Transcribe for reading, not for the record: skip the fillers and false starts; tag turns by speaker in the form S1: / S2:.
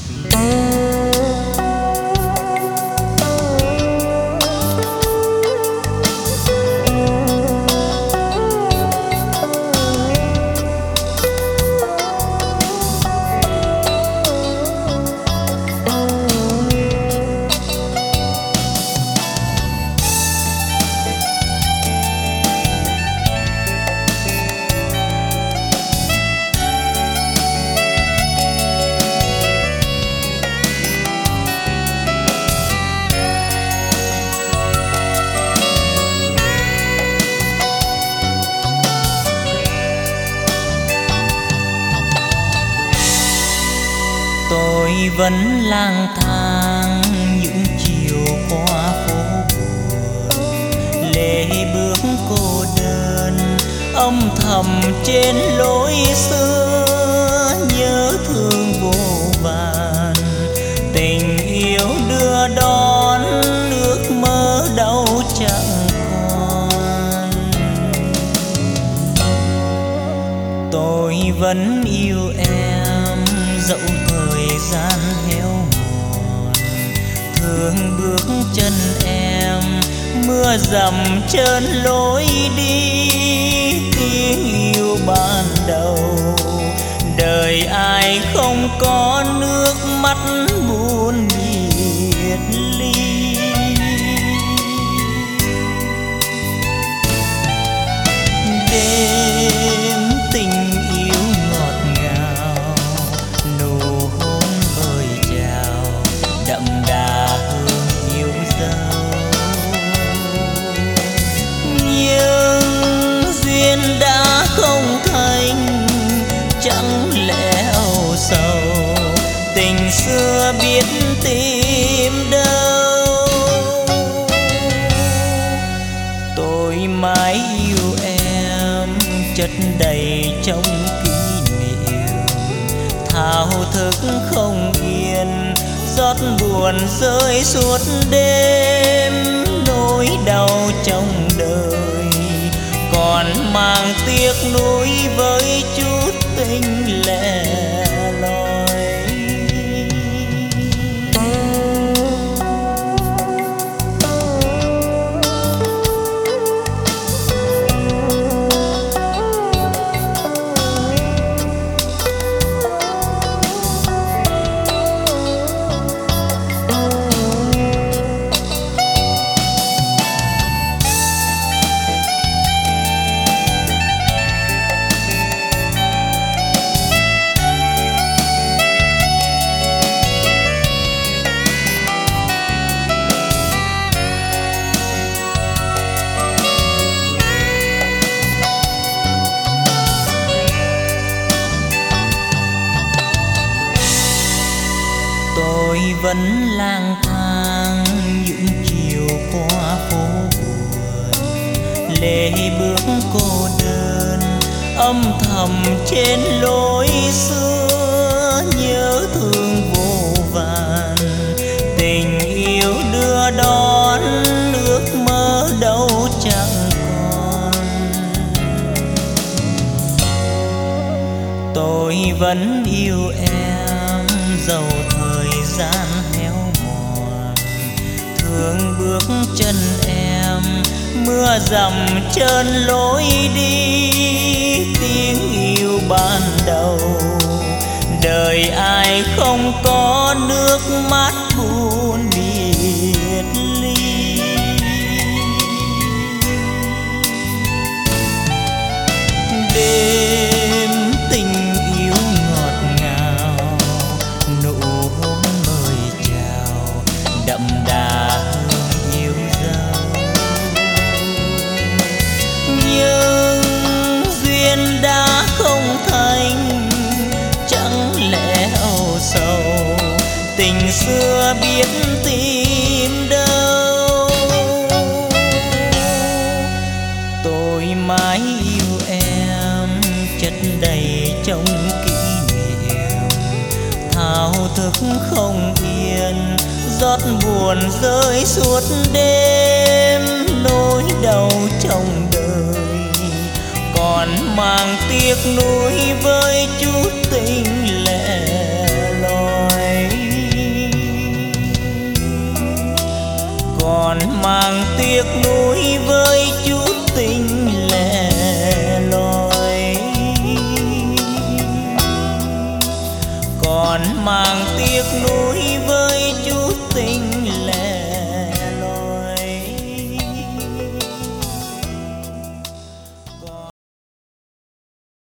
S1: Tôi vẫn lang thang những chiều qua phố buồn, lê bước cô đơn âm thầm trên lối xưa, nhớ thương vô vàn tình yêu đưa đón ước mơ đâu chẳng còn. Tôi vẫn yêu em dẫu thời gian héo mòn, thương bước chân em mưa dầm trơn lối đi. Tiếng yêu ban đầu đời ai không có nước mắt buồn biệt ly. Đêm tình yêu ngọt ngào, nụ hôn vơi chào đậm đà hương yêu dấu. Nhưng duyên đã không thành, chẳng lẽ âu sầu tình xưa biết tìm đâu. Tôi mãi yêu em chất đầy trong kỷ niệm, thao thức không yên giọt buồn rơi suốt đêm. Nỗi đau trong đời còn mang tiếc nuối với chút tình lẻ loi. Tôi vẫn lang thang những chiều qua phố buồn, lê bước cô đơn âm thầm trên lối xưa, nhớ thương vô vàn tình yêu đưa đón ước mơ đâu chẳng còn. Tôi vẫn yêu em dẫu thời gian héo mòn, thương bước chân em mưa dầm trơn lối đi. Tiếng yêu ban đầu đời ai không có nước mắt buồn biệt ly. Đêm tình yêu ngọt ngào, nụ hôn mời chào đậm đà hương yêu dấu. Nhưng duyên đã không thành, chẳng lẽ âu sầu tình xưa biết tìm đâu. Tôi mãi yêu em chất đầy trong kỷ niệm, thao thức không yên giọt buồn rơi suốt đêm. Nỗi đau trong đời còn mang tiếc nuối với chút tình lẻ loi. tiếc nuối với chút tình lẻ loi, còn mang tiếc nuối với